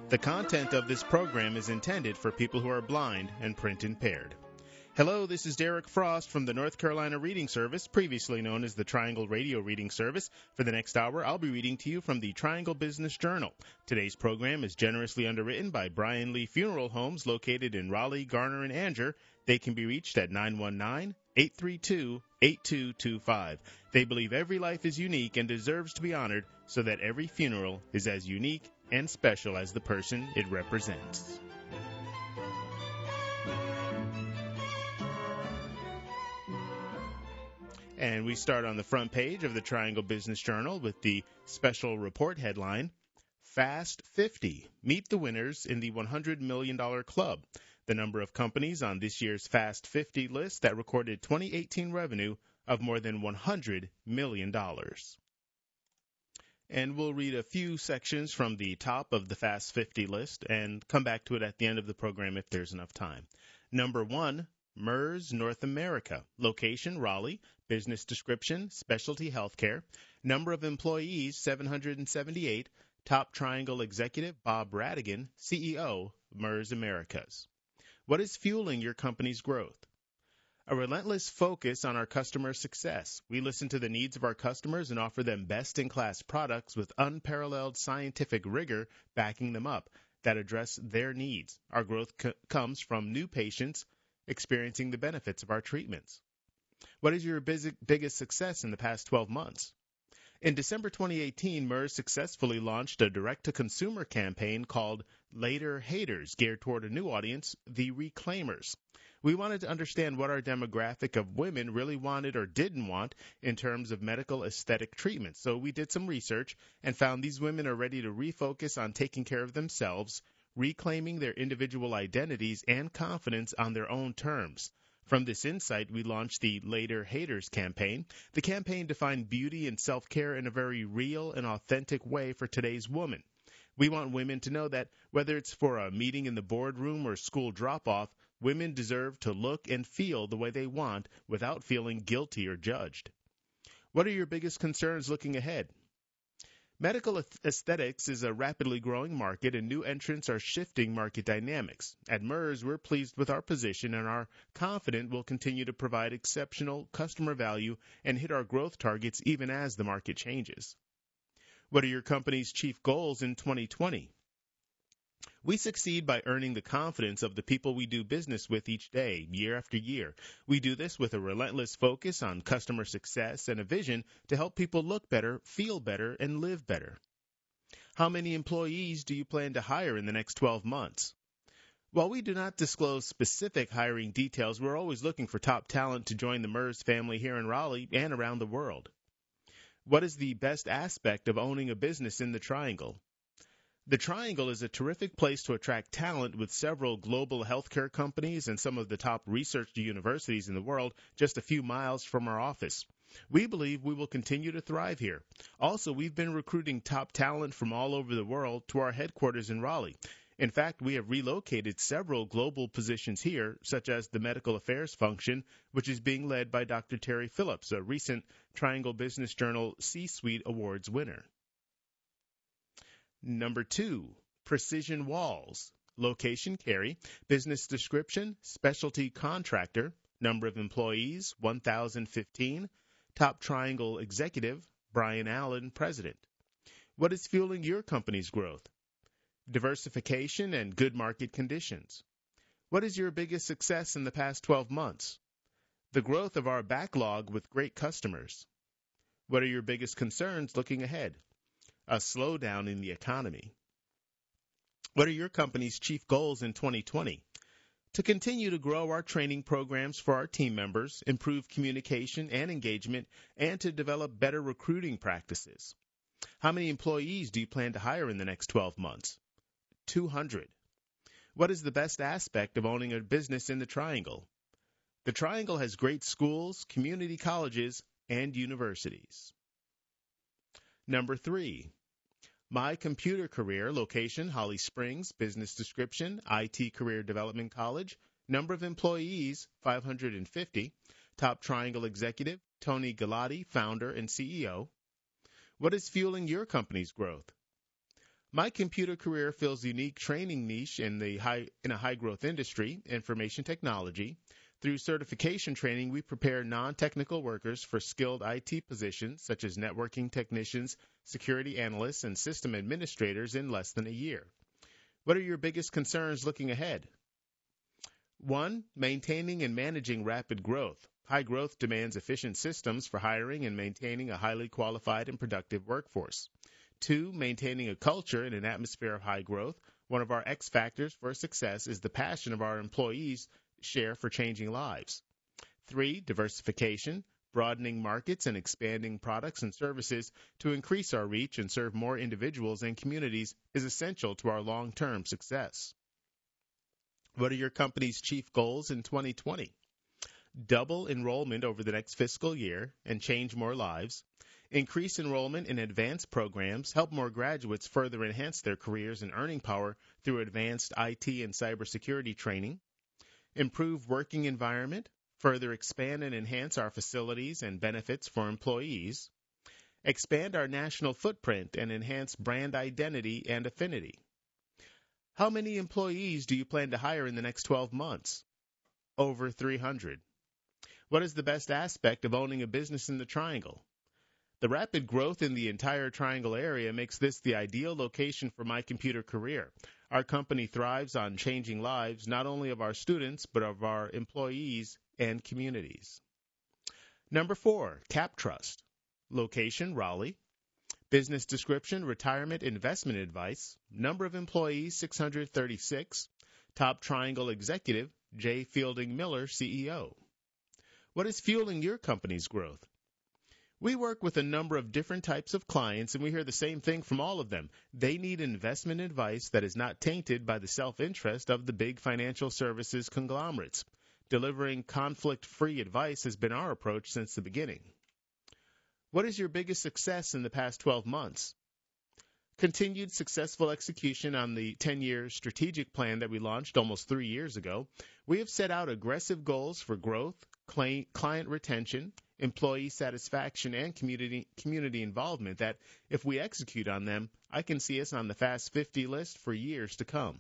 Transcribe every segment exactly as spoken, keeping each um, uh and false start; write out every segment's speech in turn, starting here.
The content of this program is intended for people who are blind and print impaired. Hello, this is Derek Frost from the North Carolina Reading Service, previously known as the Triangle Radio Reading Service. For the next hour, I'll be reading to you from the Triangle Business Journal. Today's program is generously underwritten by Brian Lee Funeral Homes located in Raleigh, Garner, and Anger. They can be reached at nine one nine, eight three two, eight two two five. They believe every life is unique and deserves to be honored, so that every funeral is as unique and special as the person it represents. And we start on the front page of the Triangle Business Journal with the special report headline, Fast fifty, Meet the Winners in the one hundred million dollars Club. The number of companies on this year's Fast fifty list that recorded twenty eighteen revenue of more than one hundred million dollars. And we'll read a few sections from the top of the Fast fifty list and come back to it at the end of the program if there's enough time. Number one, MERS North America. Location, Raleigh. Business description, specialty healthcare. Number of employees, seven hundred seventy-eight. Top Triangle executive, Bob Radigan, C E O, MERS Americas. What is fueling your company's growth? A relentless focus on our customer success. We listen to the needs of our customers and offer them best-in-class products with unparalleled scientific rigor backing them up that address their needs. Our growth co- comes from new patients experiencing the benefits of our treatments. What is your biz- biggest success in the past twelve months? In December twenty eighteen, MERS successfully launched a direct-to-consumer campaign called Later Haters, geared toward a new audience, the Reclaimers. We wanted to understand what our demographic of women really wanted or didn't want in terms of medical aesthetic treatment. So we did some research and found these women are ready to refocus on taking care of themselves, reclaiming their individual identities and confidence on their own terms. From this insight, we launched the Later Haters campaign. The campaign defined beauty and self-care in a very real and authentic way for today's woman. We want women to know that whether it's for a meeting in the boardroom or school drop-off, women deserve to look and feel the way they want without feeling guilty or judged. What are your biggest concerns looking ahead? Medical aesthetics is a rapidly growing market, and new entrants are shifting market dynamics. At MERS, we're pleased with our position and are confident we'll continue to provide exceptional customer value and hit our growth targets even as the market changes. What are your company's chief goals in twenty twenty? We succeed by earning the confidence of the people we do business with each day, year after year. We do this with a relentless focus on customer success and a vision to help people look better, feel better, and live better. How many employees do you plan to hire in the next twelve months? While we do not disclose specific hiring details, we're always looking for top talent to join the MERS family here in Raleigh and around the world. What is the best aspect of owning a business in the Triangle? The Triangle is a terrific place to attract talent with several global healthcare companies and some of the top research universities in the world just a few miles from our office. We believe we will continue to thrive here. Also, we've been recruiting top talent from all over the world to our headquarters in Raleigh. In fact, we have relocated several global positions here, such as the medical affairs function, which is being led by Doctor Terry Phillips, a recent Triangle Business Journal C-Suite Awards winner. Number two, Precision Walls. Location, Cary. Business description, specialty contractor. Number of employees, one thousand fifteen. Top Triangle executive, Brian Allen, president. What is fueling your company's growth? Diversification and good market conditions. What is your biggest success in the past twelve months? The growth of our backlog with great customers. What are your biggest concerns looking ahead? A slowdown in the economy. What are your company's chief goals in twenty twenty? To continue to grow our training programs for our team members, improve communication and engagement, and to develop better recruiting practices. How many employees do you plan to hire in the next twelve months? two hundred. What is the best aspect of owning a business in the Triangle? The Triangle has great schools, community colleges, and universities. Number three, My Computer Career. Location, Holly Springs. Business description, I T Career Development College. Number of employees, five hundred fifty. Top Triangle executive, Tony Galati, founder and C E O. What is fueling your company's growth? My computer career fills a unique training niche in the high in a high-growth industry, information technology. Through certification training, we prepare non-technical workers for skilled I T positions such as networking technicians, security analysts, and system administrators in less than a year. What are your biggest concerns looking ahead? One, maintaining and managing rapid growth. High growth demands efficient systems for hiring and maintaining a highly qualified and productive workforce. Two, maintaining a culture in an atmosphere of high growth. One of our X factors for success is the passion of our employees share for changing lives. Three, diversification. Broadening markets and expanding products and services to increase our reach and serve more individuals and communities is essential to our long-term success. What are your company's chief goals in twenty twenty? Double enrollment over the next fiscal year and change more lives. Increase enrollment in advanced programs, help more graduates further enhance their careers and earning power through advanced I T and cybersecurity training. Improve working environment, further expand and enhance our facilities and benefits for employees. Expand our national footprint and enhance brand identity and affinity. How many employees do you plan to hire in the next twelve months? Over three hundred. What is the best aspect of owning a business in the Triangle? The rapid growth in the entire Triangle area makes this the ideal location for my computer career. Our company thrives on changing lives not only of our students but of our employees and communities. Number four, CapTrust. Location, Raleigh. Business description, retirement investment advice. Number of employees, six hundred thirty-six. Top Triangle executive, J. Fielding Miller, C E O. What is fueling your company's growth? We work with a number of different types of clients, and we hear the same thing from all of them. They need investment advice that is not tainted by the self-interest of the big financial services conglomerates. Delivering conflict-free advice has been our approach since the beginning. What is your biggest success in the past twelve months? Continued successful execution on the ten-year strategic plan that we launched almost three years ago. We have set out aggressive goals for growth, client retention, employee satisfaction, and community community involvement that, if we execute on them, I can see us on the Fast fifty list for years to come.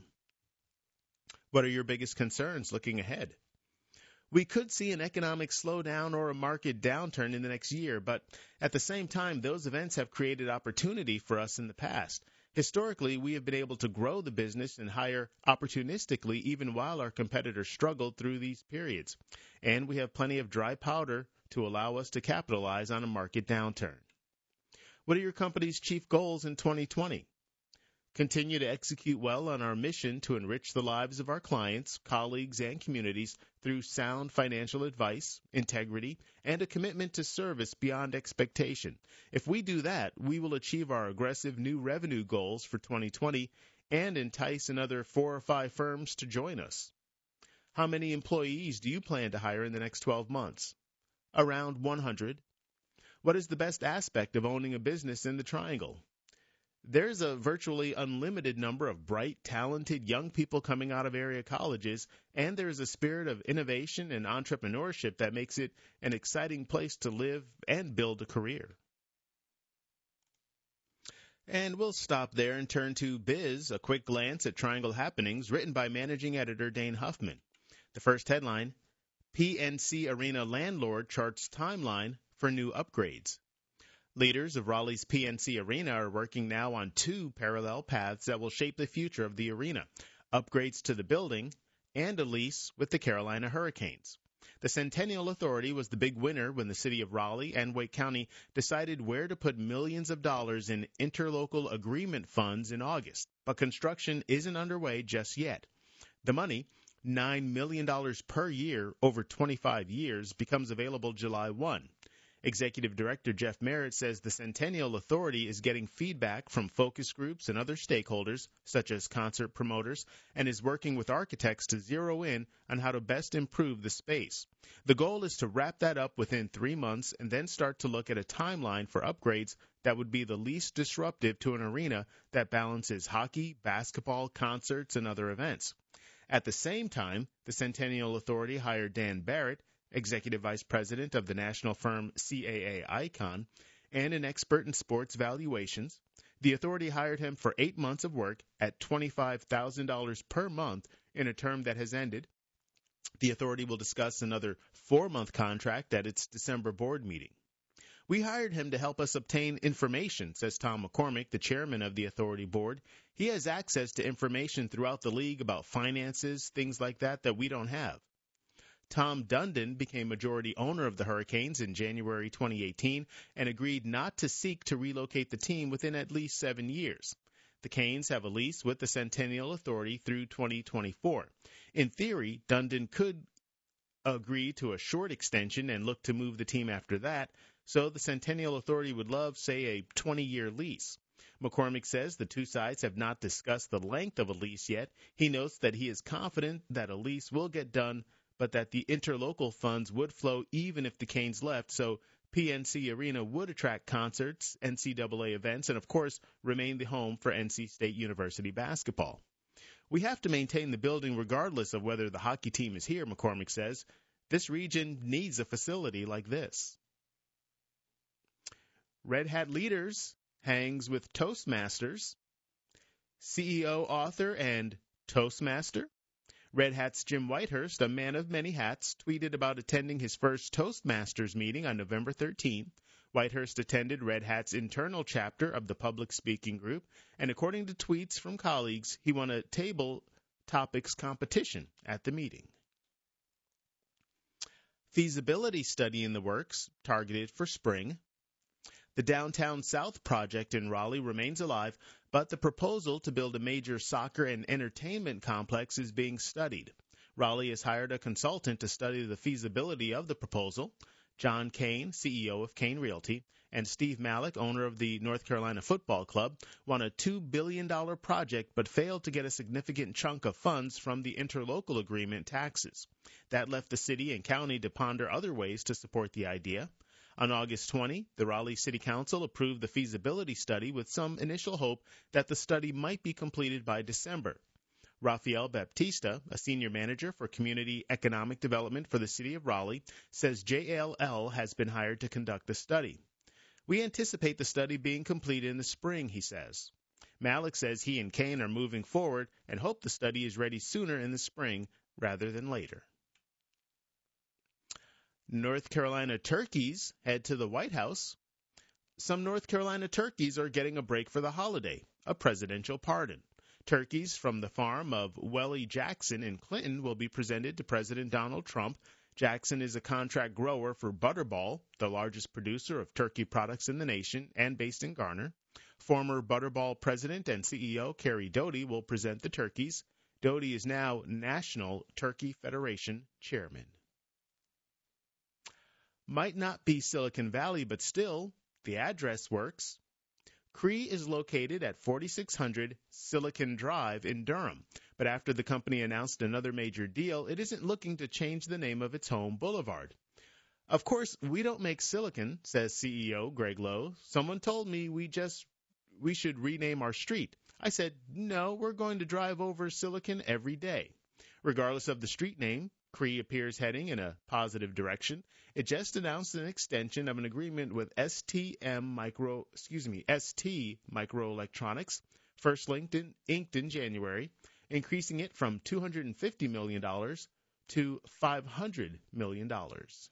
What are your biggest concerns looking ahead? We could see an economic slowdown or a market downturn in the next year, but at the same time, those events have created opportunity for us in the past. Historically, we have been able to grow the business and hire opportunistically even while our competitors struggled through these periods. And we have plenty of dry powder to allow us to capitalize on a market downturn. What are your company's chief goals in twenty twenty? Continue to execute well on our mission to enrich the lives of our clients, colleagues, and communities through sound financial advice, integrity, and a commitment to service beyond expectation. If we do that, we will achieve our aggressive new revenue goals for twenty twenty and entice another four or five firms to join us. How many employees do you plan to hire in the next twelve months? Around one hundred. What is the best aspect of owning a business in the Triangle? There's a virtually unlimited number of bright, talented young people coming out of area colleges, and there's a spirit of innovation and entrepreneurship that makes it an exciting place to live and build a career. And we'll stop there and turn to Biz, a quick glance at Triangle happenings, written by managing editor Dane Huffman. The first headline, P N C Arena landlord charts timeline for new upgrades. Leaders of Raleigh's P N C Arena are working now on two parallel paths that will shape the future of the arena, upgrades to the building and a lease with the Carolina Hurricanes. The Centennial Authority was the big winner when the city of Raleigh and Wake County decided where to put millions of dollars in interlocal agreement funds in August, but construction isn't underway just yet. The money, nine million dollars per year over twenty-five years, becomes available July first. Executive Director Jeff Merritt says the Centennial Authority is getting feedback from focus groups and other stakeholders, such as concert promoters, and is working with architects to zero in on how to best improve the space. The goal is to wrap that up within three months and then start to look at a timeline for upgrades that would be the least disruptive to an arena that balances hockey, basketball, concerts, and other events. At the same time, the Centennial Authority hired Dan Barrett, Executive Vice President of the national firm C A A Icon, and an expert in sports valuations, The authority hired him for eight months of work at twenty-five thousand dollars per month in a term that has ended. The authority will discuss another four-month contract at its December board meeting. We hired him to help us obtain information, says Tom McCormick, the chairman of the authority board. He has access to information throughout the league about finances, things like that, that we don't have. Tom Dundon became majority owner of the Hurricanes in January twenty eighteen and agreed not to seek to relocate the team within at least seven years. The Canes have a lease with the Centennial Authority through twenty twenty-four. In theory, Dundon could agree to a short extension and look to move the team after that, so the Centennial Authority would love, say, a twenty-year lease. McCormick says the two sides have not discussed the length of a lease yet. He notes that he is confident that a lease will get done, but that the interlocal funds would flow even if the Canes left, so P N C Arena would attract concerts, N C double A events, and, of course, remain the home for N C State University basketball. We have to maintain the building regardless of whether the hockey team is here, McCormick says. This region needs a facility like this. Red Hat Leaders hangs with Toastmasters. C E O, author, and Toastmaster. Red Hat's Jim Whitehurst, a man of many hats, tweeted about attending his first Toastmasters meeting on November thirteenth. Whitehurst attended Red Hat's internal chapter of the public speaking group, and according to tweets from colleagues, he won a table topics competition at the meeting. Feasibility study in the works, targeted for spring. The Downtown South project in Raleigh remains alive, but the proposal to build a major soccer and entertainment complex is being studied. Raleigh has hired a consultant to study the feasibility of the proposal. John Kane, C E O of Kane Realty, and Steve Malik, owner of the North Carolina Football Club, won a two billion dollars project but failed to get a significant chunk of funds from the interlocal agreement taxes. That left the city and county to ponder other ways to support the idea. On August twentieth, the Raleigh City Council approved the feasibility study with some initial hope that the study might be completed by December. Rafael Baptista, a senior manager for community economic development for the city of Raleigh, says J L L has been hired to conduct the study. We anticipate the study being completed in the spring, he says. Malik says he and Kane are moving forward and hope the study is ready sooner in the spring rather than later. North Carolina turkeys head to the White House. Some North Carolina turkeys are getting a break for the holiday, a presidential pardon. Turkeys from the farm of Welly Jackson in Clinton will be presented to President Donald Trump. Jackson is a contract grower for Butterball, the largest producer of turkey products in the nation and based in Garner. Former Butterball president and C E O Kerry Doty will present the turkeys. Doty is now National Turkey Federation chairman. Might not be Silicon Valley, but still, the address works. Cree is located at forty-six hundred Silicon Drive in Durham, but after the company announced another major deal, it isn't looking to change the name of its home boulevard. Of course, we don't make silicon, says C E O Greg Lowe. Someone told me we just we should rename our street. I said, no, we're going to drive over Silicon every day. Regardless of the street name, Cree appears heading in a positive direction. It just announced an extension of an agreement with S T M Micro, excuse me, S T Microelectronics, first linked in, inked in January, increasing it from two hundred fifty million dollars to five hundred million dollars.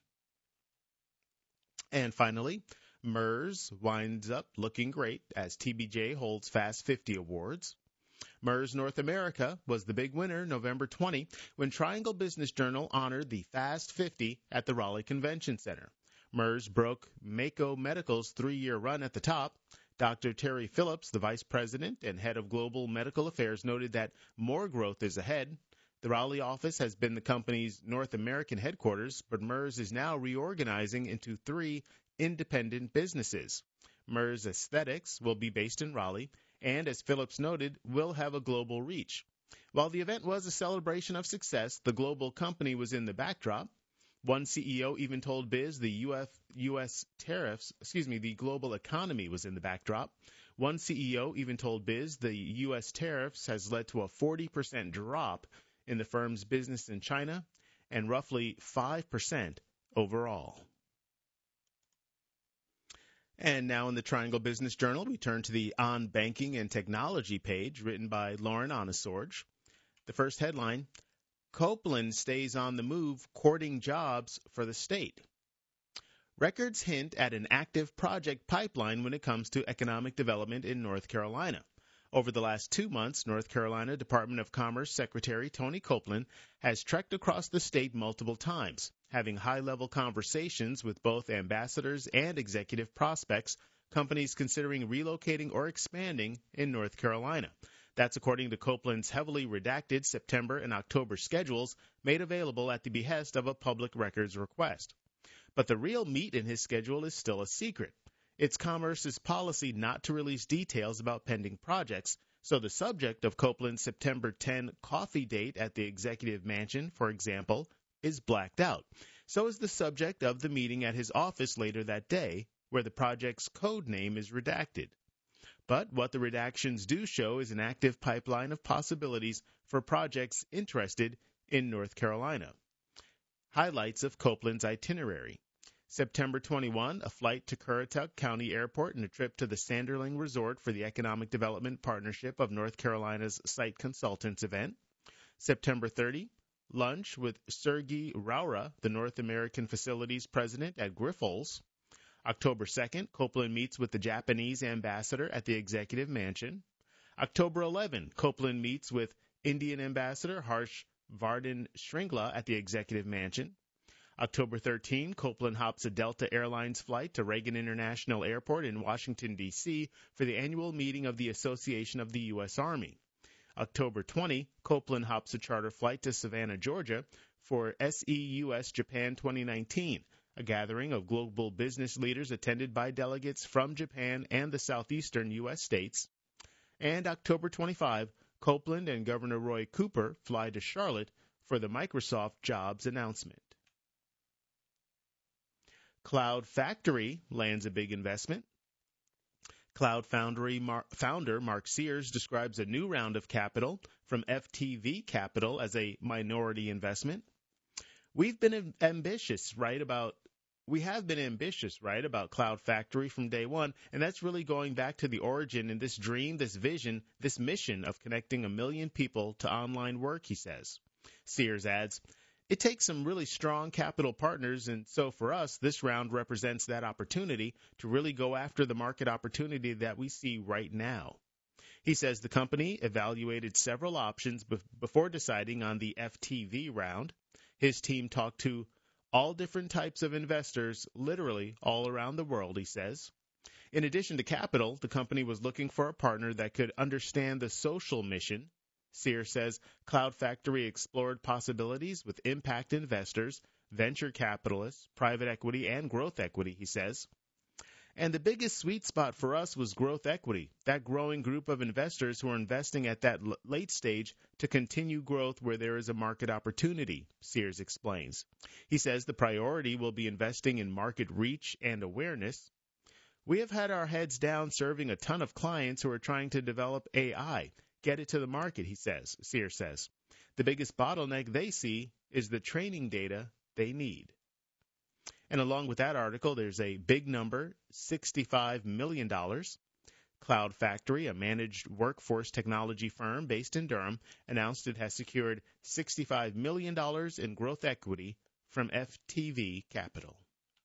And finally, MERS winds up looking great as T B J holds Fast fifty awards. MERS North America was the big winner November twentieth when Triangle Business Journal honored the Fast fifty at the Raleigh Convention Center. MERS broke Mako Medical's three-year run at the top. Doctor Terry Phillips, the vice president and head of global medical affairs, noted that more growth is ahead. The Raleigh office has been the company's North American headquarters, but MERS is now reorganizing into three independent businesses. MERS Aesthetics will be based in Raleigh, and, as Phillips noted, will have a global reach. While the event was a celebration of success, the global company was in the backdrop. One C E O even told Biz the U F, U S tariffs, excuse me, the global economy was in the backdrop. One C E O even told Biz the U S tariffs has led to a forty percent drop in the firm's business in China and roughly five percent overall. And now in the Triangle Business Journal, we turn to the On Banking and Technology page written by Lauren Onesorge. The first headline, Copeland stays on the move, courting jobs for the state. Records hint at an active project pipeline when it comes to economic development in North Carolina. Over the last two months, North Carolina Department of Commerce Secretary Tony Copeland has trekked across the state multiple times, having high-level conversations with both ambassadors and executive prospects, companies considering relocating or expanding in North Carolina. That's according to Copeland's heavily redacted September and October schedules made available at the behest of a public records request. But the real meat in his schedule is still a secret. It's Commerce's policy not to release details about pending projects, so the subject of Copeland's September tenth coffee date at the Executive Mansion, for example, is blacked out. So is the subject of the meeting at his office later that day, where the project's code name is redacted. But what the redactions do show is an active pipeline of possibilities for projects interested in North Carolina. Highlights of Copeland's itinerary. September twenty-first, a flight to Currituck County Airport and a trip to the Sanderling Resort for the Economic Development Partnership of North Carolina's Site Consultants event. September thirtieth, lunch with Sergey Raura, the North American Facilities President at Grifols. October second, Copeland meets with the Japanese ambassador at the Executive Mansion. October eleventh, Copeland meets with Indian Ambassador Harsh Vardhan Shringla at the Executive Mansion. October thirteenth, Copeland hops a Delta Airlines flight to Reagan International Airport in Washington, D C for the annual meeting of the Association of the U S Army. October twentieth, Copeland hops a charter flight to Savannah, Georgia for S E U S Japan twenty nineteen, a gathering of global business leaders attended by delegates from Japan and the southeastern U S states. And October twenty-fifth, Copeland and Governor Roy Cooper fly to Charlotte for the Microsoft jobs announcement. Cloud Factory lands a big investment. Cloud Foundry Mar- founder Mark Sears describes a new round of capital from F T V Capital as a minority investment. We've been ambitious, right, about we have been ambitious, right, about Cloud Factory from day one, and that's really going back to the origin and this dream, this vision, this mission of connecting a million people to online work, he says. Sears adds, it takes some really strong capital partners, and so for us, this round represents that opportunity to really go after the market opportunity that we see right now. He says the company evaluated several options be- before deciding on the F T V round. His team talked to all different types of investors, literally all around the world, he says. In addition to capital, the company was looking for a partner that could understand the social mission. Sears says Cloud Factory explored possibilities with impact investors, venture capitalists, private equity, and growth equity, he says. And the biggest sweet spot for us was growth equity, that growing group of investors who are investing at that l- late stage to continue growth where there is a market opportunity, Sears explains. He says the priority will be investing in market reach and awareness. We have had our heads down serving a ton of clients who are trying to develop A I, get it to the market, he says, Sears says. The biggest bottleneck they see is the training data they need. And along with that article, there's a big number, sixty-five million dollars. Cloud Factory, a managed workforce technology firm based in Durham, announced it has secured sixty-five million dollars in growth equity from F T V Capital.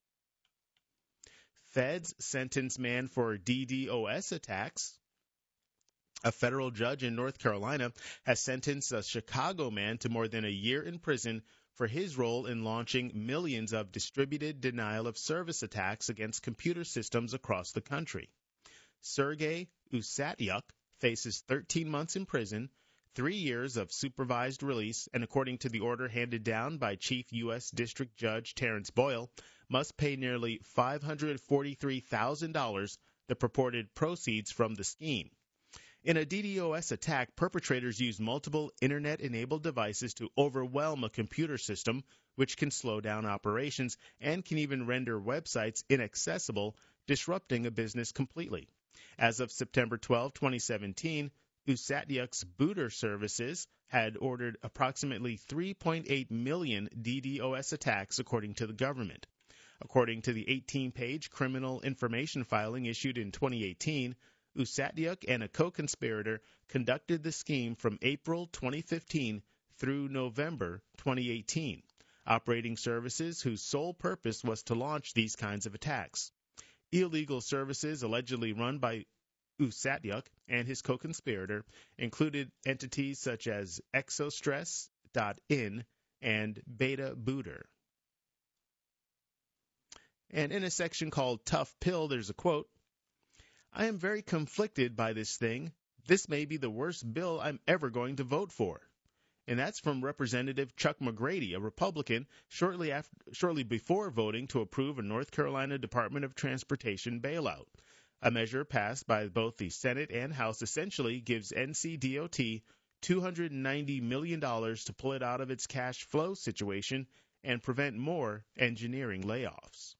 Feds sentence man for DDoS attacks. A federal judge in North Carolina has sentenced a Chicago man to more than a year in prison for his role in launching millions of distributed denial-of-service attacks against computer systems across the country. Sergey Usatyuk faces thirteen months in prison, three years of supervised release, and according to the order handed down by Chief U S District Judge Terrence Boyle, must pay nearly five hundred forty-three thousand dollars, the purported proceeds from the scheme. In a DDoS attack, perpetrators use multiple Internet-enabled devices to overwhelm a computer system, which can slow down operations and can even render websites inaccessible, disrupting a business completely. As of September twelfth, twenty seventeen, Usatyuk's booter services had ordered approximately three point eight million DDoS attacks, according to the government. According to the eighteen-page criminal information filing issued in twenty eighteen, Usatyuk and a co-conspirator conducted the scheme from April twenty fifteen through November twenty eighteen, operating services whose sole purpose was to launch these kinds of attacks. Illegal services allegedly run by Usatyuk and his co-conspirator included entities such as Exostress dot in and Beta Booter. And in a section called Tough Pill, there's a quote, "I am very conflicted by this thing. This may be the worst bill I'm ever going to vote for." And that's from Representative Chuck McGrady, a Republican, shortly after, shortly before voting to approve a North Carolina Department of Transportation bailout. A measure passed by both the Senate and House essentially gives N C D O T two hundred ninety million dollars to pull it out of its cash flow situation and prevent more engineering layoffs.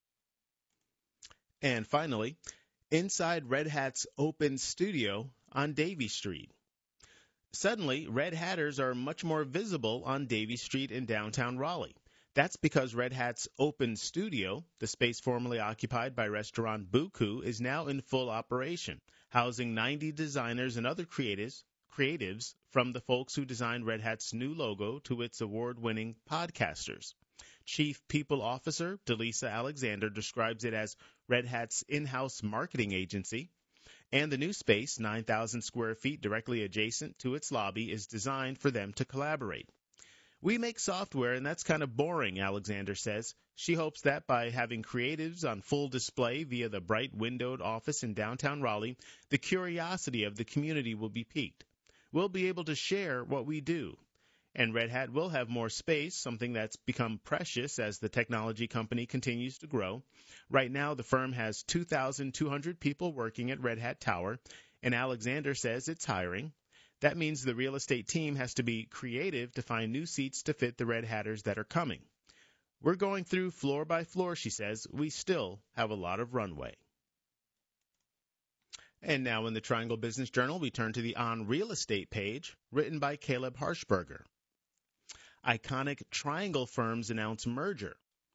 And finally, inside Red Hat's open studio on Davie Street. Suddenly, Red Hatters are much more visible on Davie Street in downtown Raleigh. That's because Red Hat's open studio, the space formerly occupied by restaurant Buku, is now in full operation, housing ninety designers and other creatives, creatives from the folks who designed Red Hat's new logo to its award-winning podcasters. Chief People Officer Delisa Alexander describes it as Red Hat's in-house marketing agency. And the new space, nine thousand square feet directly adjacent to its lobby, is designed for them to collaborate. "We make software, and that's kind of boring," Alexander says. She hopes that by having creatives on full display via the bright windowed office in downtown Raleigh, the curiosity of the community will be piqued. We'll be able to share what we do. And Red Hat will have more space, something that's become precious as the technology company continues to grow. Right now, the firm has two thousand two hundred people working at Red Hat Tower, and Alexander says it's hiring. That means the real estate team has to be creative to find new seats to fit the Red Hatters that are coming. "We're going through floor by floor," she says. "We still have a lot of runway." And now in the Triangle Business Journal, we turn to the On Real Estate page, written by Caleb Harshberger. Iconic Triangle firms announce merger.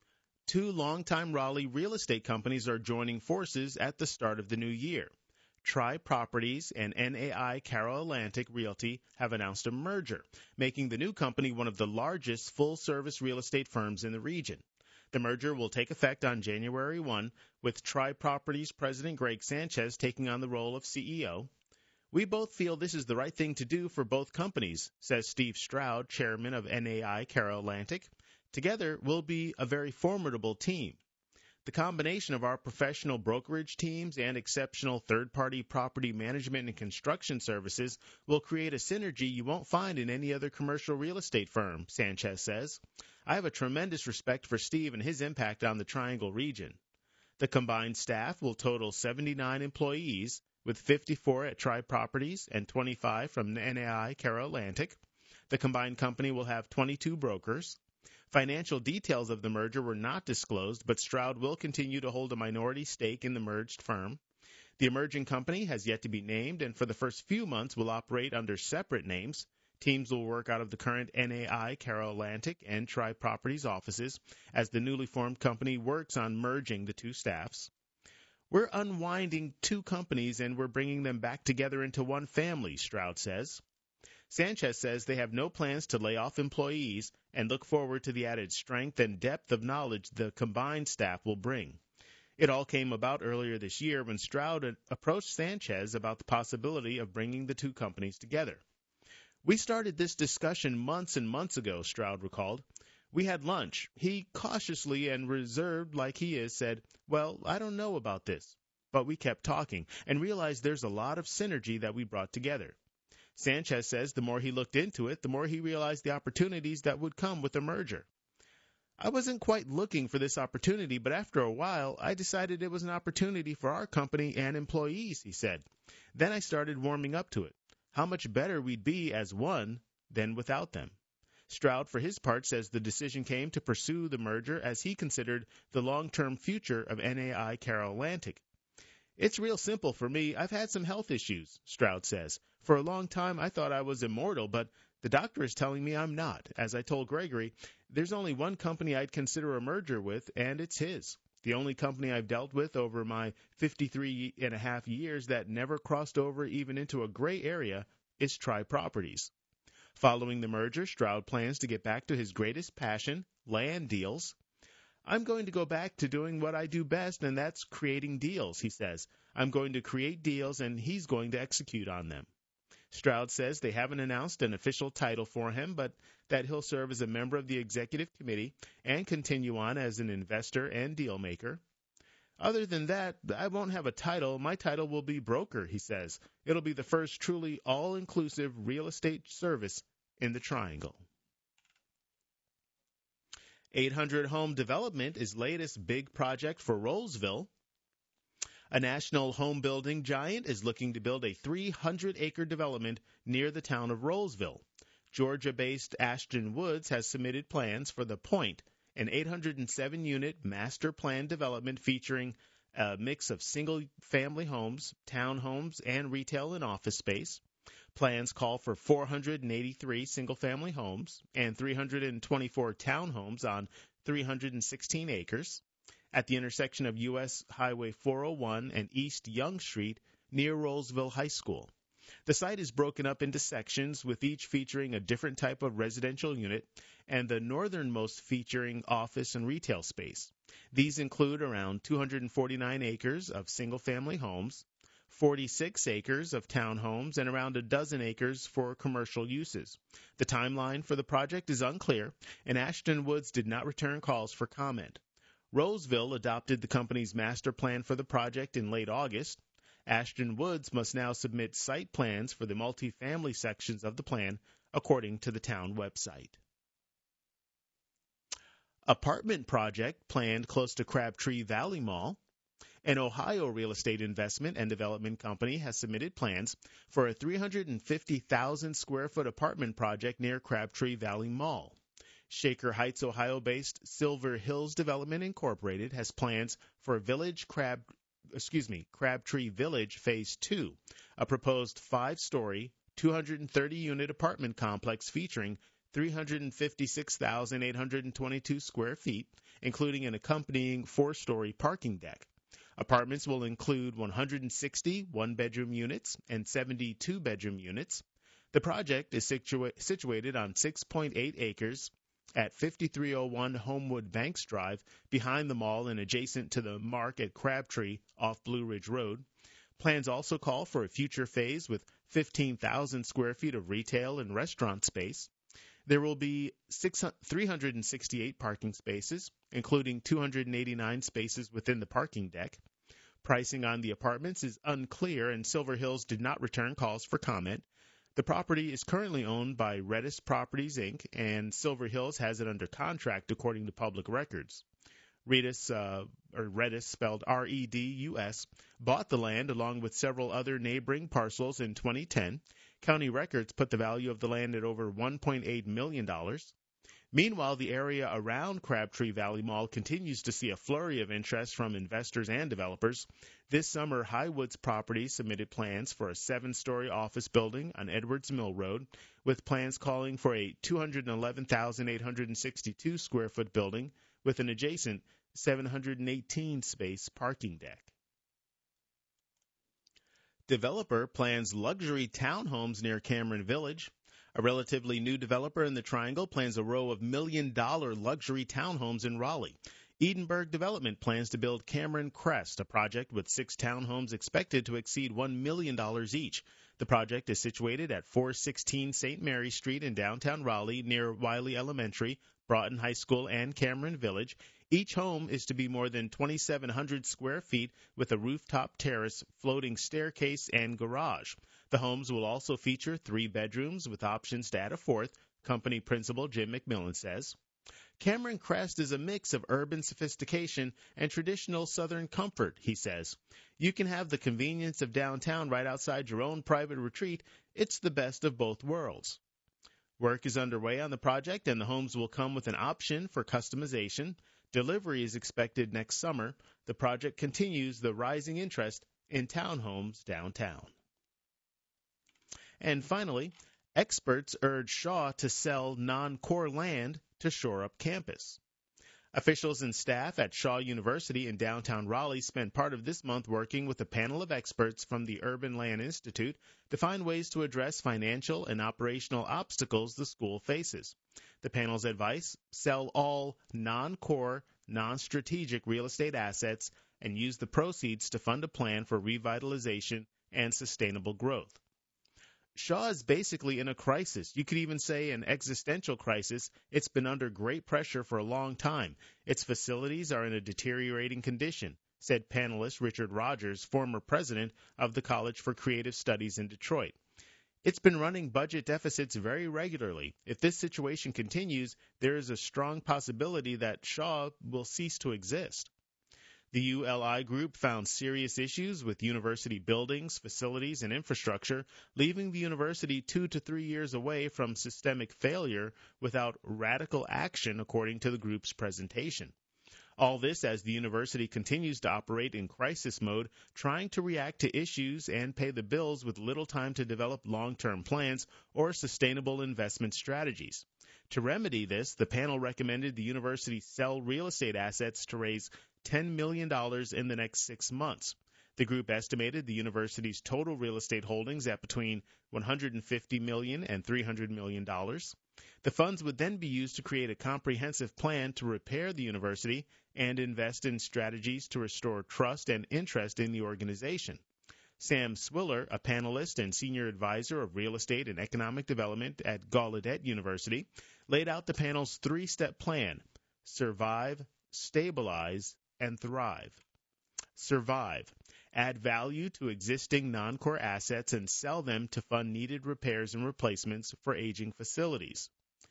Two longtime Raleigh real estate companies are joining forces at the start of the new year. Tri Properties and N A I Carroll Atlantic Realty have announced a merger, making the new company one of the largest full-service real estate firms in the region. The merger will take effect on January first, with Tri Properties President Greg Sanchez taking on the role of C E O. "We both feel this is the right thing to do for both companies," says Steve Stroud, chairman of N A I Carroll Atlantic. "Together, we'll be a very formidable team. The combination of our professional brokerage teams and exceptional third-party property management and construction services will create a synergy you won't find in any other commercial real estate firm," Sanchez says. "I have a tremendous respect for Steve and his impact on the Triangle region." The combined staff will total seventy-nine employees, with fifty-four at Tri Properties and twenty-five from N A I Carroll Atlantic. The combined company will have twenty-two brokers. Financial details of the merger were not disclosed, but Stroud will continue to hold a minority stake in the merged firm. The emerging company has yet to be named, and for the first few months will operate under separate names. Teams will work out of the current N A I Carroll Atlantic and Tri Properties offices as the newly formed company works on merging the two staffs. "We're unwinding two companies and we're bringing them back together into one family," Stroud says. Sanchez says they have no plans to lay off employees and look forward to the added strength and depth of knowledge the combined staff will bring. It all came about earlier this year when Stroud approached Sanchez about the possibility of bringing the two companies together. "We started this discussion months and months ago," Stroud recalled. "We had lunch. He, cautiously and reserved like he is, said, 'Well, I don't know about this.' But we kept talking and realized there's a lot of synergy that we brought together." Sanchez says the more he looked into it, the more he realized the opportunities that would come with the merger. "I wasn't quite looking for this opportunity, but after a while, I decided it was an opportunity for our company and employees," he said. "Then I started warming up to it. How much better we'd be as one than without them." Stroud, for his part, says the decision came to pursue the merger as he considered the long-term future of N A I Carroll Atlantic. "It's real simple for me. I've had some health issues," Stroud says. "For a long time, I thought I was immortal, but The doctor is telling me I'm not. As I told Gregory, there's only one company I'd consider a merger with, and it's his. The only company I've dealt with over my fifty-three and a half years that never crossed over even into a gray area is Tri Properties. Following the merger, Stroud plans to get back to his greatest passion, land deals. I'm going to go back to doing what I do best, and that's creating deals, he says. I'm going to create deals, and he's going to execute on them. Stroud says they haven't announced an official title for him, but that he'll serve as a member of the executive committee and continue on as an investor and deal maker. Other than that, I won't have a title. My title will be broker, he says. It'll be the first truly all-inclusive real estate service in the Triangle. eight hundred Home Development is latest big project for Rolesville. A national home building giant is looking to build a three hundred acre development near the town of Rolesville. Georgia-based Ashton Woods has submitted plans for The Point, an eight hundred seven unit master plan development featuring a mix of single-family homes, townhomes, and retail and office space. Plans call for four hundred eighty-three single-family homes and three hundred twenty-four townhomes on three hundred sixteen acres at the intersection of U S Highway four oh one and East Young Street near Rolesville High School. The site is broken up into sections, with each featuring a different type of residential unit, and the northernmost featuring office and retail space. These include around two hundred forty-nine acres of single-family homes, forty-six acres of townhomes, and around a dozen acres for commercial uses. The timeline for the project is unclear, and Ashton Woods did not return calls for comment. Rolesville adopted the company's master plan for the project in late August. Ashton Woods must now submit site plans for the multifamily sections of the plan, according to the town website. Apartment project planned close to Crabtree Valley Mall. An Ohio real estate investment and development company has submitted plans for a three hundred fifty thousand square foot apartment project near Crabtree Valley Mall. Shaker Heights, Ohio-based Silver Hills Development Incorporated has plans for Village Crab, excuse me, Crabtree Village Phase two, a proposed five-story, two hundred thirty unit apartment complex featuring three hundred fifty-six thousand eight hundred twenty-two square feet, including an accompanying four-story parking deck. Apartments will include one hundred sixty one-bedroom units and seventy two-bedroom units. The project is situa- situated on six point eight acres at fifty-three oh one Homewood Banks Drive, behind the mall and adjacent to the Mark at Crabtree off Blue Ridge Road. Plans also call for a future phase with fifteen thousand square feet of retail and restaurant space. There will be three hundred sixty-eight parking spaces, including two hundred eighty-nine spaces within the parking deck. Pricing on the apartments is unclear, and Silver Hills did not return calls for comment. The property is currently owned by Redis Properties, Incorporated, and Silver Hills has it under contract, according to public records. Redis, uh, or Redis, spelled R E D U S, bought the land along with several other neighboring parcels in twenty ten. County records put the value of the land at over one point eight million dollars. Meanwhile, the area around Crabtree Valley Mall continues to see a flurry of interest from investors and developers. This summer, Highwoods Properties submitted plans for a seven-story office building on Edwards Mill Road, with plans calling for a two hundred eleven thousand eight hundred sixty-two square foot building with an adjacent seven hundred eighteen space parking deck. Developer plans luxury townhomes near Cameron Village. A relatively new developer in the Triangle plans a row of million-dollar luxury townhomes in Raleigh. Edenberg Development plans to build Cameron Crest, a project with six townhomes expected to exceed one million dollars each. The project is situated at four sixteen Saint Mary Street in downtown Raleigh, near Wiley Elementary, Broughton High School, and Cameron Village. Each home is to be more than twenty-seven hundred square feet with a rooftop terrace, floating staircase, and garage. The homes will also feature three bedrooms with options to add a fourth, company principal Jim McMillan says. Cameron Crest is a mix of urban sophistication and traditional Southern comfort, he says. You can have the convenience of downtown right outside your own private retreat. It's the best of both worlds. Work is underway on the project, and the homes will come with an option for customization. Delivery is expected next summer. The project continues the rising interest in townhomes downtown. And finally, Experts urge Shaw to sell non-core land to shore up campus. Officials and staff at Shaw University in downtown Raleigh spent part of this month working with a panel of experts from the Urban Land Institute to find ways to address financial and operational obstacles the school faces. The panel's advice: sell all non-core, non-strategic real estate assets and use the proceeds to fund a plan for revitalization and sustainable growth. Shaw is basically in a crisis. You could even say an existential crisis. It's been under great pressure for a long time. Its facilities are in a deteriorating condition, said panelist Richard Rogers, former president of the College for Creative Studies in Detroit. It's been running budget deficits very regularly. If this situation continues, there is a strong possibility that Shaw will cease to exist. The U L I group found serious issues with university buildings, facilities, and infrastructure, leaving the university two to three years away from systemic failure without radical action, according to the group's presentation. All this as the university continues to operate in crisis mode, trying to react to issues and pay the bills with little time to develop long-term plans or sustainable investment strategies. To remedy this, the panel recommended the university sell real estate assets to raise ten million dollars in the next six months. The group estimated the university's total real estate holdings at between one hundred fifty million dollars and three hundred million dollars. The funds would then be used to create a comprehensive plan to repair the university and invest in strategies to restore trust and interest in the organization. Sam Swiller, a panelist and senior advisor of real estate and economic development at Gallaudet University, laid out the panel's three-step plan: survive, stabilize, and thrive. Survive. Add value to existing non-core assets and sell them to fund needed repairs and replacements for aging facilities.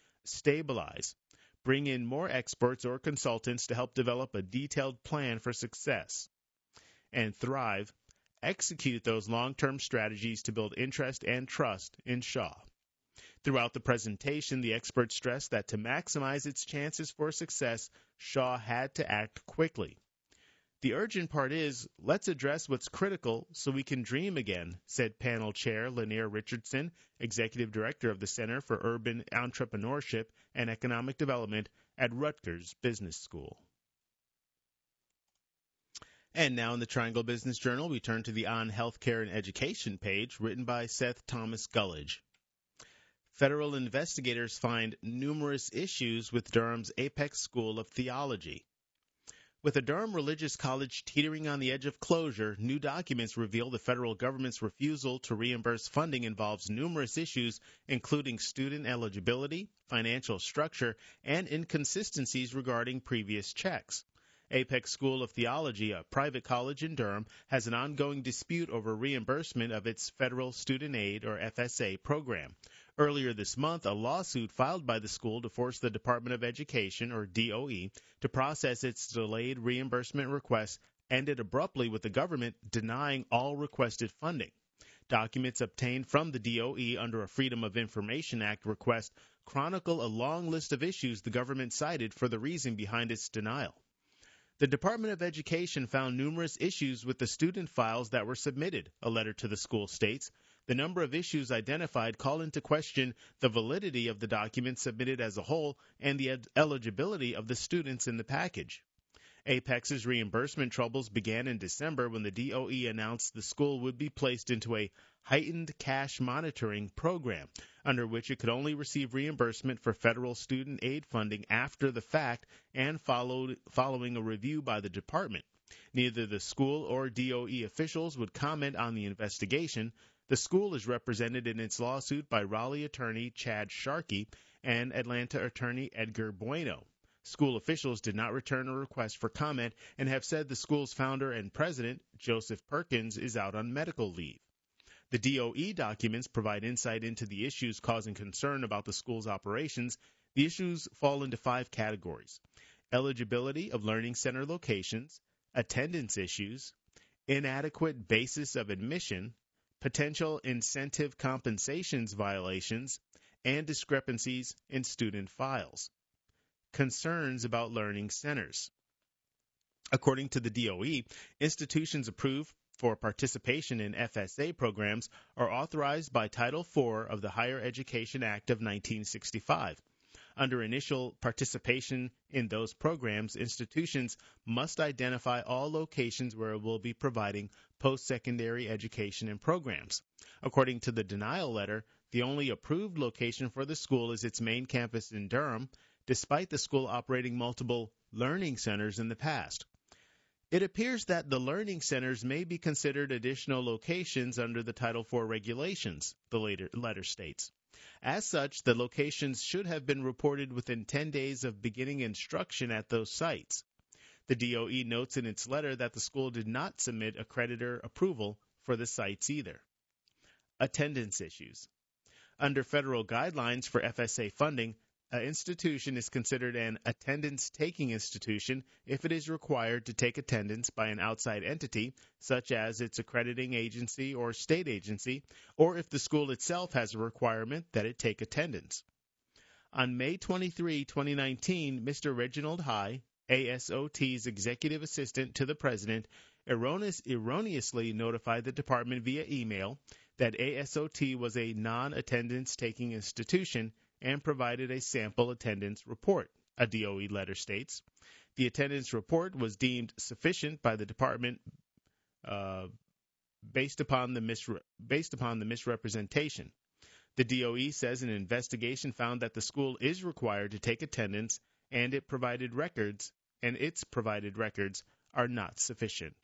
Stabilize. Bring in more experts or consultants to help develop a detailed plan for success. And thrive. Execute those long-term strategies to build interest and trust in Shaw. Throughout the presentation, the experts stressed that to maximize its chances for success, Shaw had to act quickly. The urgent part is, let's address what's critical so we can dream again, said panel chair Lanier Richardson, executive director of the Center for Urban Entrepreneurship and Economic Development at Rutgers Business School. And now in the Triangle Business Journal, we turn to the On Healthcare and Education page, written by Seth Thomas Gullidge. Federal investigators find numerous issues with Durham's Apex School of Theology. With a Durham religious college teetering on the edge of closure, new documents reveal the federal government's refusal to reimburse funding involves numerous issues, including student eligibility, financial structure, and inconsistencies regarding previous checks. Apex School of Theology, a private college in Durham, has an ongoing dispute over reimbursement of its federal student aid, or F S A, program. Earlier this month, a lawsuit filed by the school to force the Department of Education, or D O E, to process its delayed reimbursement requests ended abruptly with the government denying all requested funding. Documents obtained from the D O E under a Freedom of Information Act request chronicle a long list of issues the government cited for the reason behind its denial. The Department of Education found numerous issues with the student files that were submitted, a letter to the school states. The number of issues identified call into question the validity of the documents submitted as a whole and the ed- eligibility of the students in the package. Apex's reimbursement troubles began in December when the D O E announced the school would be placed into a heightened cash monitoring program, under which it could only receive reimbursement for federal student aid funding after the fact and followed, following a review by the department. Neither the school or D O E officials would comment on the investigation. The school is represented in its lawsuit by Raleigh attorney Chad Sharkey and Atlanta attorney Edgar Bueno. School officials did not return a request for comment and have said the school's founder and president, Joseph Perkins, is out on medical leave. The D O E documents provide insight into the issues causing concern about the school's operations. The issues fall into five categories: eligibility of learning center locations, attendance issues, inadequate basis of admission, potential incentive compensations violations, and discrepancies in student files. Concerns about learning centers. According to the D O E, institutions approved for participation in F S A programs are authorized by Title four of the Higher Education Act of nineteen sixty-five. Under initial participation in those programs, institutions must identify all locations where it will be providing post-secondary education and programs. According to the denial letter, the only approved location for the school is its main campus in Durham, despite the school operating multiple learning centers in the past. It appears that the learning centers may be considered additional locations under the Title four regulations, the later letter states. As such, the locations should have been reported within ten days of beginning instruction at those sites. The D O E notes in its letter that the school did not submit accreditor approval for the sites either. Attendance issues. Under federal guidelines for F S A funding, an institution is considered an attendance-taking institution if it is required to take attendance by an outside entity, such as its accrediting agency or state agency, or if the school itself has a requirement that it take attendance. On May twenty-third, twenty nineteen, Mister Reginald High, A S O T's executive assistant to the president, erroneous, erroneously notified the department via email that A S O T was a non-attendance-taking institution and provided a sample attendance report, a D O E letter states. The attendance report was deemed sufficient by the department uh, based upon the misre- based upon the misrepresentation. The D O E says an investigation found that the school is required to take attendance, and it provided records, and its provided records are not sufficient.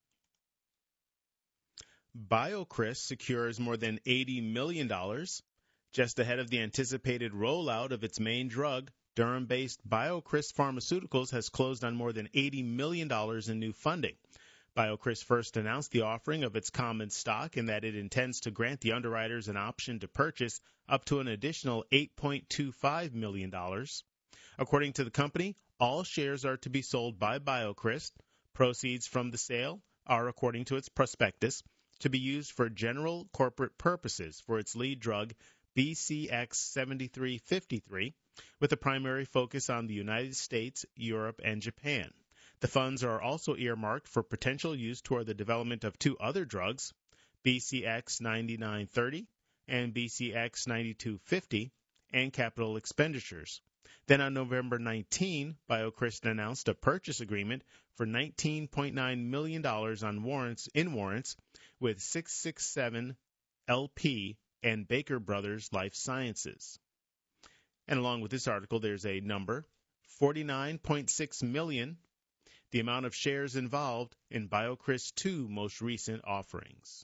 BioCryst secures more than eighty million dollars. Just ahead of the anticipated rollout of its main drug, Durham-based BioCryst Pharmaceuticals has closed on more than eighty million dollars in new funding. BioCryst first announced the offering of its common stock and that it intends to grant the underwriters an option to purchase up to an additional eight point two five million dollars. According to the company, all shares are to be sold by BioCryst. Proceeds from the sale are, according to its prospectus, to be used for general corporate purposes for its lead drug, B C X seventy-three fifty-three, with a primary focus on the United States, Europe, and Japan. The funds are also earmarked for potential use toward the development of two other drugs, B C X ninety-nine thirty and B C X ninety-two fifty, and capital expenditures. Then on November nineteenth, BioCryst announced a purchase agreement for nineteen point nine million dollars on warrants in warrants with six six seven L P and Baker Brothers Life Sciences. And along with this article, there's a number, forty-nine point six million dollars, the amount of shares involved in BioCryst's two most recent offerings.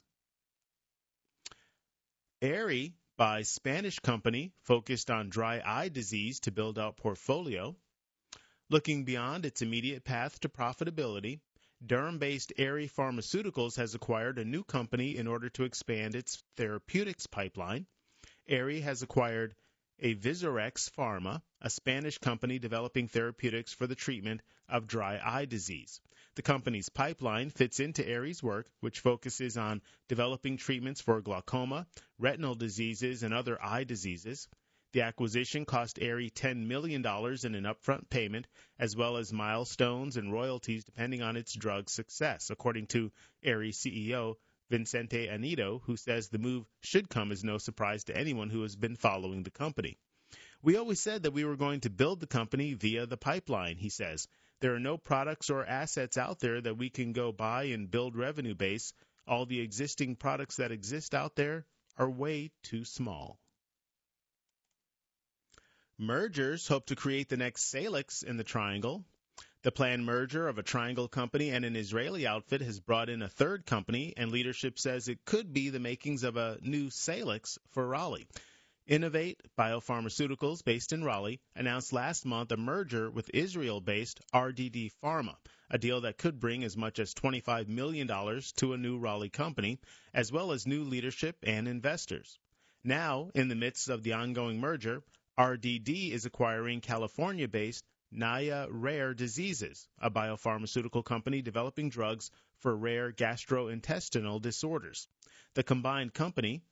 Aerie buys Spanish company focused on dry eye disease to build out portfolio. Looking beyond its immediate path to profitability, Durham-based Aerie Pharmaceuticals has acquired a new company in order to expand its therapeutics pipeline. Aerie has acquired a Visorex Pharma, a Spanish company developing therapeutics for the treatment of dry eye disease. The company's pipeline fits into Aerie's work, which focuses on developing treatments for glaucoma, retinal diseases, and other eye diseases. The acquisition cost Aerie ten million dollars in an upfront payment, as well as milestones and royalties depending on its drug's success, according to Aerie C E O Vincente Anito, who says the move should come as no surprise to anyone who has been following the company. We always said that we were going to build the company via the pipeline, he says. There are no products or assets out there that we can go buy and build revenue base. All the existing products that exist out there are way too small. Mergers hope to create the next Salix in the Triangle. The planned merger of a Triangle company and an Israeli outfit has brought in a third company, and leadership says it could be the makings of a new Salix for Raleigh. Innovate Biopharmaceuticals, based in Raleigh, announced last month a merger with Israel-based R D D Pharma, a deal that could bring as much as twenty-five million dollars to a new Raleigh company, as well as new leadership and investors. Now, in the midst of the ongoing merger, R D D is acquiring California-based Naya Rare Diseases, a biopharmaceutical company developing drugs for rare gastrointestinal disorders. The combined company,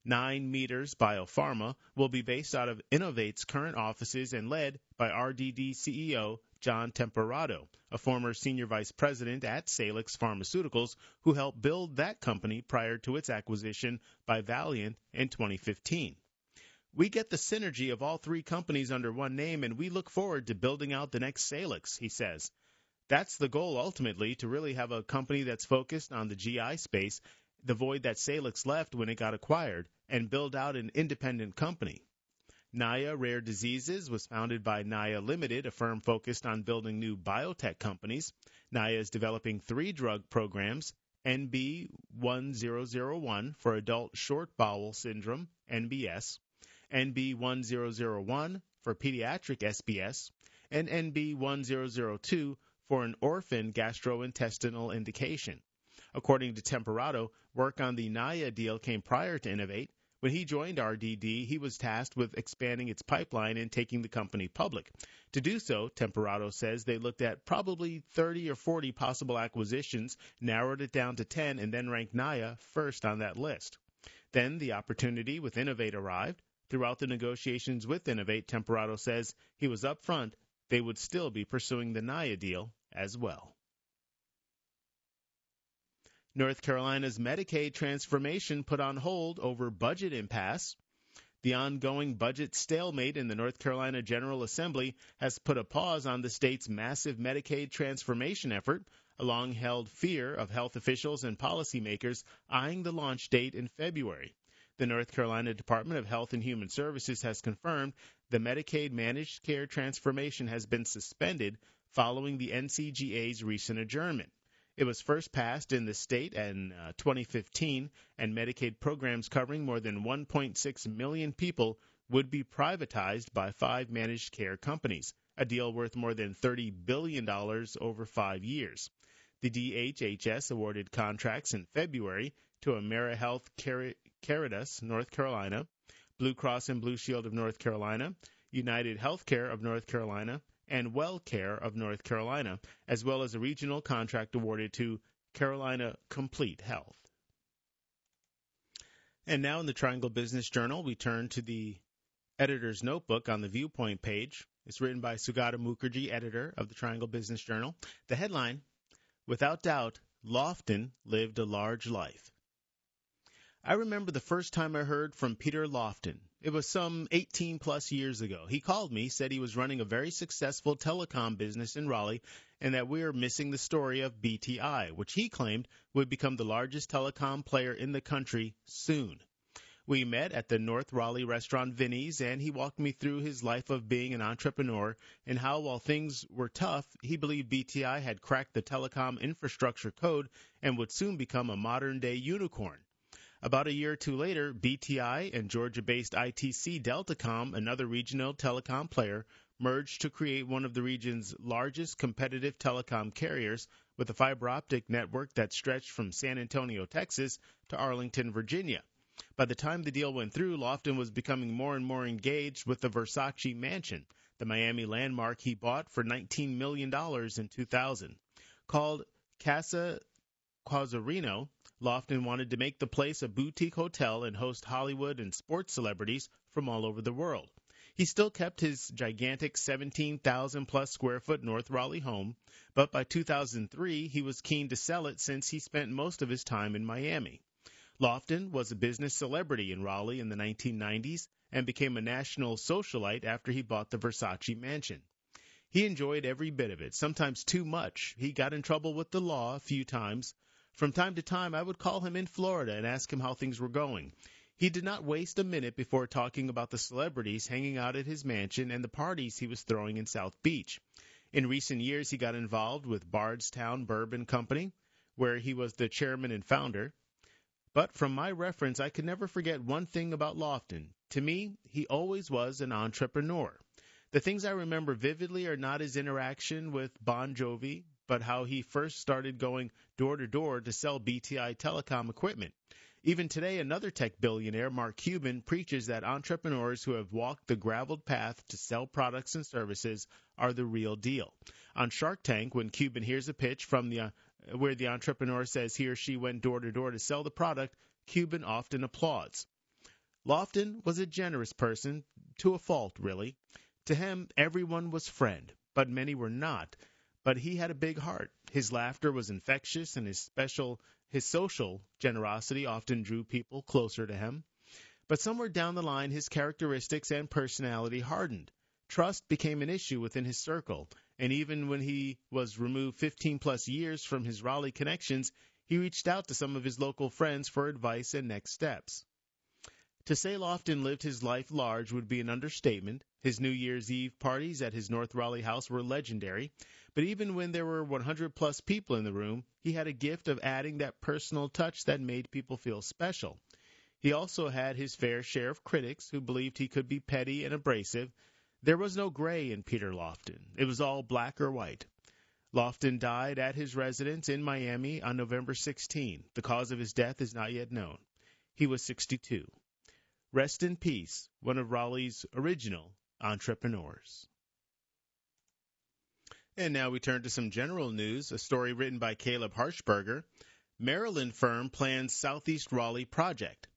Nine Meters Biopharma will be based out of Innovate's current offices and led by R D D C E O John Temperato, a former senior vice president at Salix Pharmaceuticals who helped build that company prior to its acquisition by Valeant in twenty fifteen. We get the synergy of all three companies under one name, and we look forward to building out the next Salix, he says. That's the goal ultimately, to really have a company that's focused on the G I space, the void that Salix left when it got acquired, and build out an independent company. Naya Rare Diseases was founded by Naya Limited, a firm focused on building new biotech companies. Naya is developing three drug programs, N B one thousand one for adult short bowel syndrome, N B S, N B one thousand one for pediatric S B S, and N B one thousand two for an orphan gastrointestinal indication. According to Temperato, work on the Naya deal came prior to Innovate. When he joined R D D, he was tasked with expanding its pipeline and taking the company public. To do so, Temperato says they looked at probably thirty or forty possible acquisitions, narrowed it down to ten, and then ranked Naya first on that list. Then the opportunity with Innovate arrived. Throughout the negotiations with Innovate, Temperato says he was upfront they would still be pursuing the Naya deal as well. North Carolina's Medicaid transformation put on hold over budget impasse. The ongoing budget stalemate in the North Carolina General Assembly has put a pause on the state's massive Medicaid transformation effort, a long-held fear of health officials and policymakers eyeing the launch date in February. The North Carolina Department of Health and Human Services has confirmed the Medicaid managed care transformation has been suspended following the N C G A's recent adjournment. It was first passed in the state in uh, twenty fifteen, and Medicaid programs covering more than one point six million people would be privatized by five managed care companies, a deal worth more than thirty billion dollars over five years. The D H H S awarded contracts in February to AmeriHealth Car- Caritas, North Carolina, Blue Cross and Blue Shield of North Carolina, United Healthcare of North Carolina, and WellCare of North Carolina, as well as a regional contract awarded to Carolina Complete Health. And now in the Triangle Business Journal, we turn to the editor's notebook on the Viewpoint page. It's written by Sugata Mukherjee, editor of the Triangle Business Journal. The headline, "Without doubt, Lofton lived a large life." I remember the first time I heard from Peter Lofton. It was some eighteen plus years ago. He called me, said he was running a very successful telecom business in Raleigh, and that we were missing the story of B T I, which he claimed would become the largest telecom player in the country soon. We met at the North Raleigh restaurant Vinny's, and he walked me through his life of being an entrepreneur and how, while things were tough, he believed B T I had cracked the telecom infrastructure code and would soon become a modern-day unicorn. About a year or two later, B T I and Georgia-based I T C Deltacom, another regional telecom player, merged to create one of the region's largest competitive telecom carriers with a fiber optic network that stretched from San Antonio, Texas, to Arlington, Virginia. By the time the deal went through, Lofton was becoming more and more engaged with the Versace Mansion, the Miami landmark he bought for nineteen million dollars in two thousand. Called Casa Quasarino, Lofton wanted to make the place a boutique hotel and host Hollywood and sports celebrities from all over the world. He still kept his gigantic seventeen thousand plus square foot North Raleigh home, but by two thousand three he was keen to sell it since he spent most of his time in Miami. Lofton was a business celebrity in Raleigh in the nineteen nineties and became a national socialite after he bought the Versace Mansion. He enjoyed every bit of it, sometimes too much. He got in trouble with the law a few times. From time to time, I would call him in Florida and ask him how things were going. He did not waste a minute before talking about the celebrities hanging out at his mansion and the parties he was throwing in South Beach. In recent years, he got involved with Bardstown Bourbon Company, where he was the chairman and founder. But from my reference, I could never forget one thing about Lofton. To me, he always was an entrepreneur. The things I remember vividly are not his interaction with Bon Jovi, but how he first started going door-to-door to sell B T I telecom equipment. Even today, another tech billionaire, Mark Cuban, preaches that entrepreneurs who have walked the graveled path to sell products and services are the real deal. On Shark Tank, when Cuban hears a pitch from the uh, where the entrepreneur says he or she went door-to-door to sell the product, Cuban often applauds. Lofton was a generous person, to a fault, really. To him, everyone was friend, but many were not. But he had a big heart. His laughter was infectious, and his special, his social generosity often drew people closer to him. But somewhere down the line, his characteristics and personality hardened. Trust became an issue within his circle, and even when he was removed fifteen plus years from his Raleigh connections, he reached out to some of his local friends for advice and next steps. To say Lofton lived his life large would be an understatement. His New Year's Eve parties at his North Raleigh house were legendary, but even when there were one hundred plus people in the room, he had a gift of adding that personal touch that made people feel special. He also had his fair share of critics who believed he could be petty and abrasive. There was no gray in Peter Lofton. It was all black or white. Lofton died at his residence in Miami on November sixteenth. The cause of his death is not yet known. He was sixty-two. Rest in peace, one of Raleigh's original entrepreneurs. And now we turn to some general news, a story written by Caleb Harshberger. Maryland firm plans Southeast Raleigh project.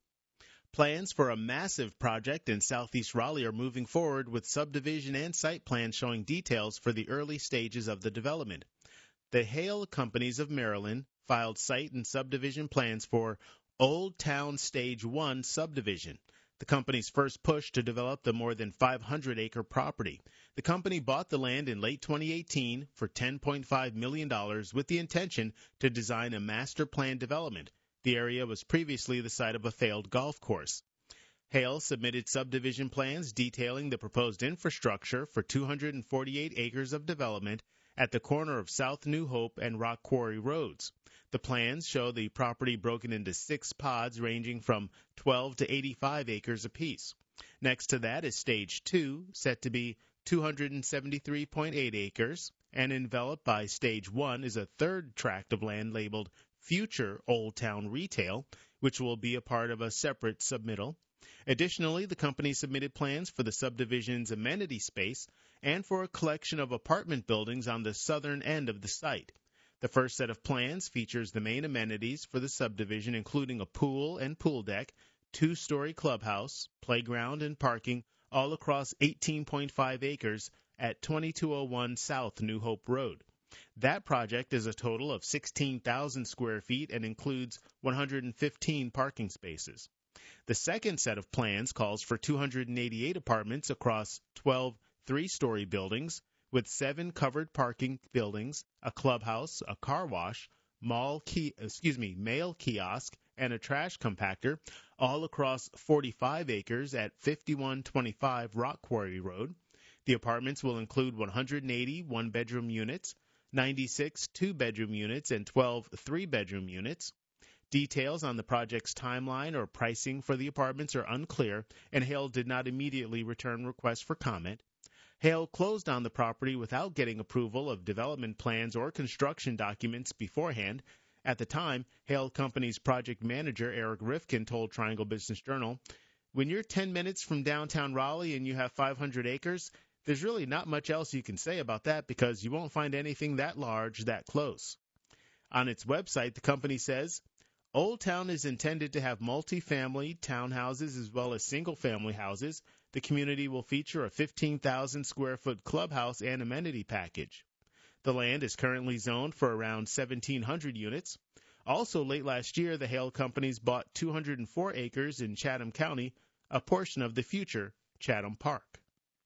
Plans for a massive project in Southeast Raleigh are moving forward with subdivision and site plans showing details for the early stages of the development. The Hale Companies of Maryland filed site and subdivision plans for Old Town Stage one subdivision, the company's first push to develop the more than five hundred acre property. The company bought the land in late twenty eighteen for ten point five million dollars with the intention to design a master plan development. The area was previously the site of a failed golf course. Hale submitted subdivision plans detailing the proposed infrastructure for two hundred forty-eight acres of development at the corner of South New Hope and Rock Quarry Roads. The plans show the property broken into six pods ranging from twelve to eighty-five acres apiece. Next to that is Stage two, set to be two hundred seventy-three point eight acres, and enveloped by Stage one is a third tract of land labeled Future Old Town Retail, which will be a part of a separate submittal. Additionally, the company submitted plans for the subdivision's amenity space and for a collection of apartment buildings on the southern end of the site. The first set of plans features the main amenities for the subdivision, including a pool and pool deck, two-story clubhouse, playground, and parking, all across eighteen point five acres at twenty-two oh one South New Hope Road. That project is a total of sixteen thousand square feet and includes one hundred fifteen parking spaces. The second set of plans calls for two hundred eighty-eight apartments across twelve three-story buildings, with seven covered parking buildings, a clubhouse, a car wash, mall key, excuse me, mail kiosk, and a trash compactor, all across forty-five acres at fifty-one twenty-five Rock Quarry Road. The apartments will include one hundred eighty one-bedroom units, ninety-six two-bedroom units, and twelve three-bedroom units. Details on the project's timeline or pricing for the apartments are unclear, and Hale did not immediately return requests for comment. Hale closed on the property without getting approval of development plans or construction documents beforehand. At the time, Hale Company's project manager, Eric Rifkin, told Triangle Business Journal, "When you're ten minutes from downtown Raleigh and you have five hundred acres, there's really not much else you can say about that because you won't find anything that large that close." On its website, the company says, Old Town is intended to have multi-family townhouses as well as single-family houses. The community will feature a fifteen thousand square foot clubhouse and amenity package. The land is currently zoned for around seventeen hundred units. Also, late last year, the Hale Companies bought two hundred four acres in Chatham County, a portion of the future Chatham Park.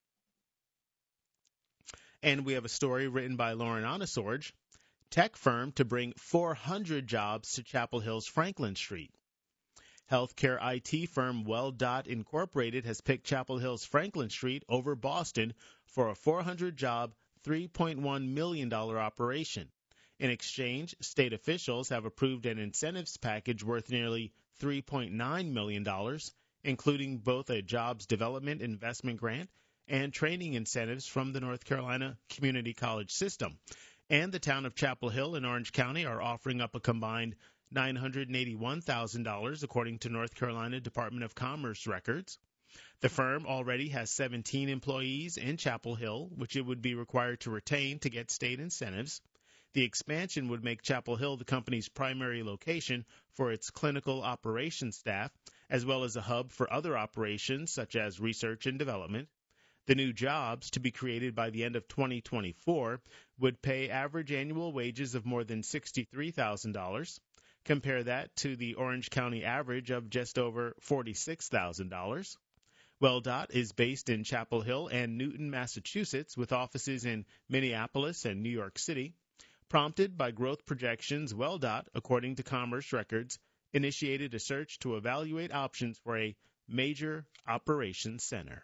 And we have a story written by Lauren Onesorge. Tech firm to bring four hundred jobs to Chapel Hill's Franklin Street. Healthcare I T firm WellDot Incorporated has picked Chapel Hill's Franklin Street over Boston for a four hundred job, three point one million dollars operation. In exchange, state officials have approved an incentives package worth nearly three point nine million dollars, including both a jobs development investment grant and training incentives from the North Carolina Community College system. And the town of Chapel Hill in Orange County are offering up a combined nine hundred eighty-one thousand dollars, according to North Carolina Department of Commerce records. The firm already has seventeen employees in Chapel Hill, which it would be required to retain to get state incentives. The expansion would make Chapel Hill the company's primary location for its clinical operations staff, as well as a hub for other operations such as research and development. The new jobs, to be created by the end of twenty twenty-four, would pay average annual wages of more than sixty-three thousand dollars. Compare that to the Orange County average of just over forty-six thousand dollars. WellDOT is based in Chapel Hill and Newton, Massachusetts, with offices in Minneapolis and New York City. Prompted by growth projections, WellDOT, according to Commerce Records, initiated a search to evaluate options for a major operations center.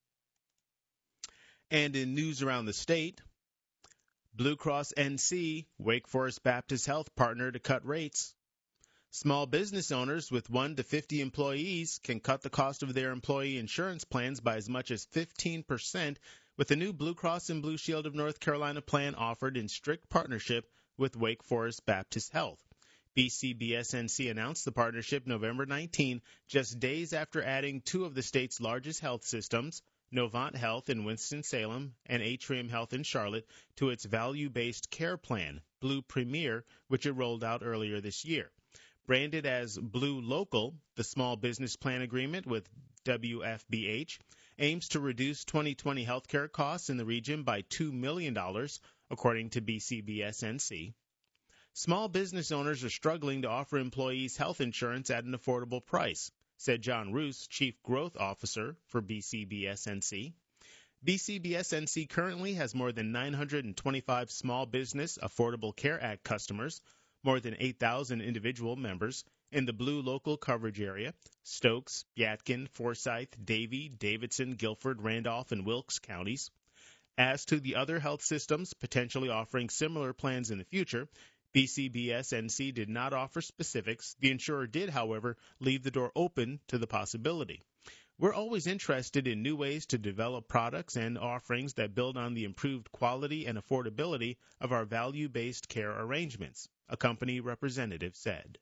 And in news around the state, Blue Cross N C, Wake Forest Baptist Health partner to cut rates. Small business owners with one to fifty employees can cut the cost of their employee insurance plans by as much as fifteen percent with the new Blue Cross and Blue Shield of North Carolina plan offered in strict partnership with Wake Forest Baptist Health. B C B S N C announced the partnership November nineteenth, just days after adding two of the state's largest health systems, Novant Health in Winston-Salem and Atrium Health in Charlotte, to its value-based care plan, Blue Premier, which it rolled out earlier this year. Branded as Blue Local, the small business plan agreement with W F B H aims to reduce twenty twenty healthcare costs in the region by two million dollars, according to B C B S N C. Small business owners are struggling to offer employees health insurance at an affordable price, said John Roos, Chief Growth Officer for B C B S N C. B C B S N C currently has more than nine hundred twenty-five Small Business Affordable Care Act customers, more than eight thousand individual members in the Blue Local coverage area, Stokes, Yadkin, Forsyth, Davie, Davidson, Guilford, Randolph, and Wilkes counties. As to the other health systems potentially offering similar plans in the future, B C B S N C did not offer specifics. The insurer did, however, leave the door open to the possibility. We're always interested in new ways to develop products and offerings that build on the improved quality and affordability of our value-based care arrangements, a company representative said.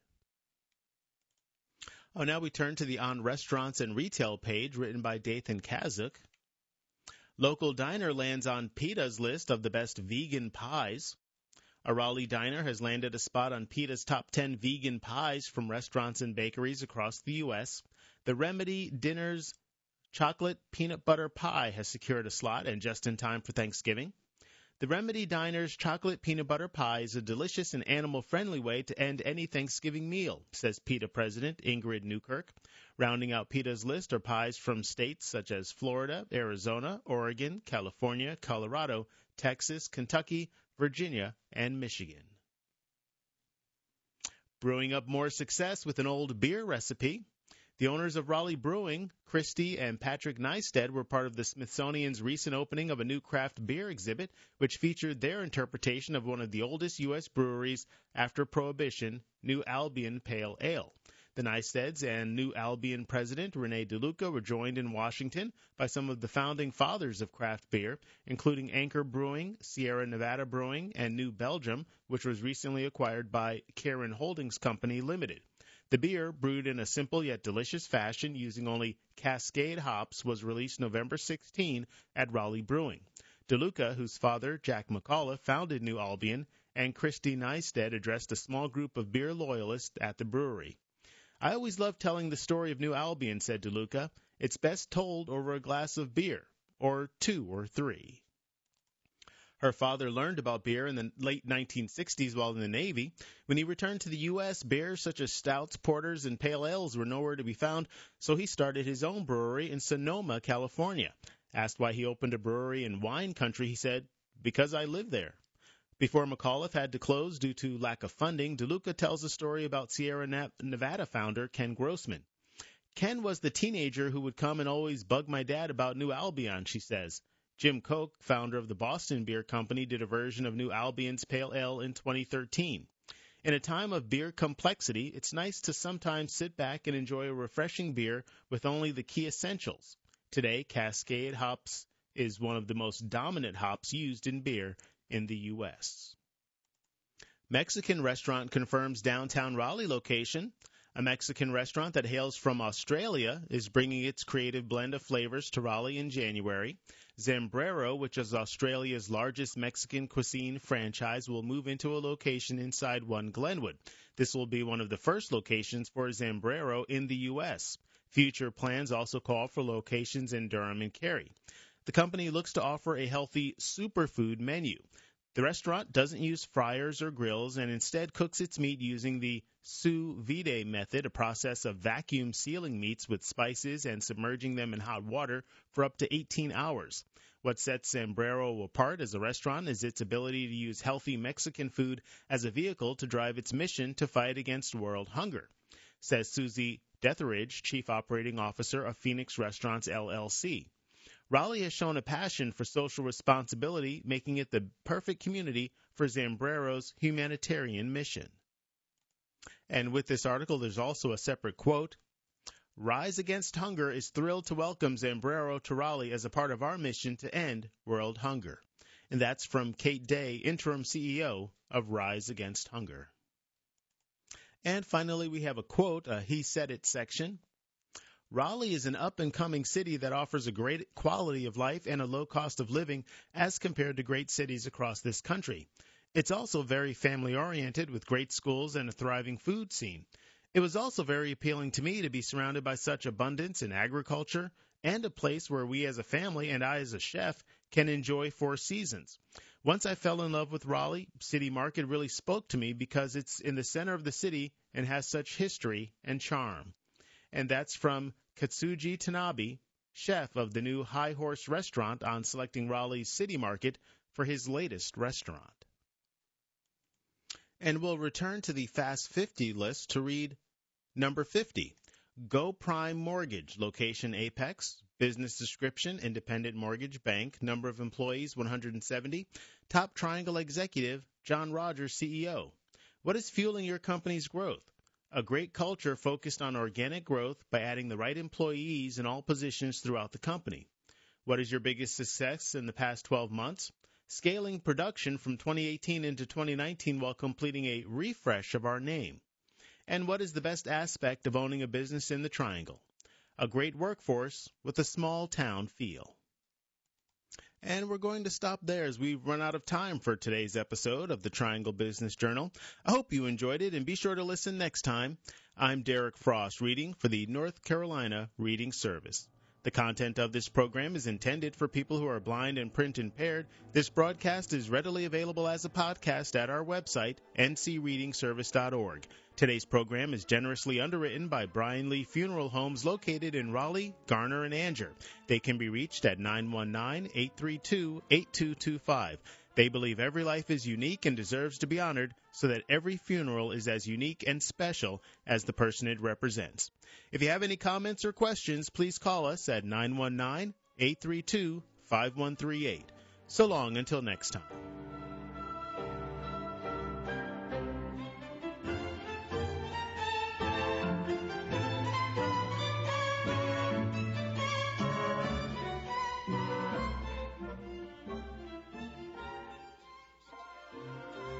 Oh, now we turn to the On Restaurants and Retail page written by Dathan Kazuk. Local diner lands on PETA's list of the best vegan pies. A Raleigh diner has landed a spot on PETA's top ten vegan pies from restaurants and bakeries across the U S The Remedy Dinner's chocolate peanut butter pie has secured a slot, and just in time for Thanksgiving. The Remedy Diner's chocolate peanut butter pie is a delicious and animal-friendly way to end any Thanksgiving meal, says PETA President Ingrid Newkirk. Rounding out PETA's list are pies from states such as Florida, Arizona, Oregon, California, Colorado, Texas, Kentucky, Virginia, and Michigan. Brewing up more success with an old beer recipe. The owners of Raleigh Brewing, Christy and Patrick Neisted, were part of the Smithsonian's recent opening of a new craft beer exhibit, which featured their interpretation of one of the oldest U S breweries after Prohibition, New Albion Pale Ale. The Neisteds and New Albion president, Rene DeLuca, were joined in Washington by some of the founding fathers of craft beer, including Anchor Brewing, Sierra Nevada Brewing, and New Belgium, which was recently acquired by Karen Holdings Company Limited. The beer, brewed in a simple yet delicious fashion using only Cascade hops, was released November sixteenth at Raleigh Brewing. DeLuca, whose father, Jack McAuliffe, founded New Albion, and Christy Neisted addressed a small group of beer loyalists at the brewery. I always love telling the story of New Albion, said DeLuca. It's best told over a glass of beer, or two or three. Her father learned about beer in the late nineteen sixties while in the Navy. When he returned to the U S, beers such as stouts, porters, and pale ales were nowhere to be found, so he started his own brewery in Sonoma, California. Asked why he opened a brewery in wine country, he said, because I live there. Before McAuliffe had to close due to lack of funding, DeLuca tells a story about Sierra Nevada founder Ken Grossman. Ken was the teenager who would come and always bug my dad about New Albion, she says. Jim Koch, founder of the Boston Beer Company, did a version of New Albion's Pale Ale in twenty thirteen. In a time of beer complexity, it's nice to sometimes sit back and enjoy a refreshing beer with only the key essentials. Today, Cascade hops is one of the most dominant hops used in beer in the U S Mexican restaurant confirms downtown Raleigh location. A Mexican restaurant that hails from Australia is bringing its creative blend of flavors to Raleigh in January. Zambrero, which is Australia's largest Mexican cuisine franchise, will move into a location inside One Glenwood. This will be one of the first locations for Zambrero in the U S. Future plans also call for locations in Durham and Cary. The company looks to offer a healthy superfood menu. The restaurant doesn't use fryers or grills and instead cooks its meat using the sous vide method, a process of vacuum sealing meats with spices and submerging them in hot water for up to eighteen hours. What sets Zambrero apart as a restaurant is its ability to use healthy Mexican food as a vehicle to drive its mission to fight against world hunger, says Susie Detheridge, Chief Operating Officer of Phoenix Restaurants, L L C. Raleigh has shown a passion for social responsibility, making it the perfect community for Zambrero's humanitarian mission. And with this article, there's also a separate quote. Rise Against Hunger is thrilled to welcome Zambrero to Raleigh as a part of our mission to end world hunger. And that's from Kate Day, Interim C E O of Rise Against Hunger. And finally, we have a quote, a He Said It section. Raleigh is an up-and-coming city that offers a great quality of life and a low cost of living as compared to great cities across this country. It's also very family-oriented with great schools and a thriving food scene. It was also very appealing to me to be surrounded by such abundance in agriculture and a place where we as a family and I as a chef can enjoy four seasons. Once I fell in love with Raleigh, City Market really spoke to me because it's in the center of the city and has such history and charm. And that's from Katsuji Tanabe, chef of the new High Horse restaurant, on selecting Raleigh's City Market for his latest restaurant. And we'll return to the Fast fifty list to read number fifty. Go Prime Mortgage, location Apex, business description Independent Mortgage Bank, number of employees one hundred seventy, top Triangle executive John Rogers, C E O. What is fueling your company's growth? A great culture focused on organic growth by adding the right employees in all positions throughout the company. What is your biggest success in the past twelve months? Scaling production from twenty eighteen into twenty nineteen while completing a refresh of our name. And what is the best aspect of owning a business in the Triangle? A great workforce with a small town feel. And we're going to stop there as we've run out of time for today's episode of the Triangle Business Journal. I hope you enjoyed it, and be sure to listen next time. I'm Derek Frost, reading for the North Carolina Reading Service. The content of this program is intended for people who are blind and print impaired. This broadcast is readily available as a podcast at our website, n c reading service dot org. Today's program is generously underwritten by Brian Lee Funeral Homes located in Raleigh, Garner, and Anger. They can be reached at nine one nine, eight three two, eight two two five. They believe every life is unique and deserves to be honored, so that every funeral is as unique and special as the person it represents. If you have any comments or questions, please call us at nine one nine, eight three two, five one three eight. So long until next time.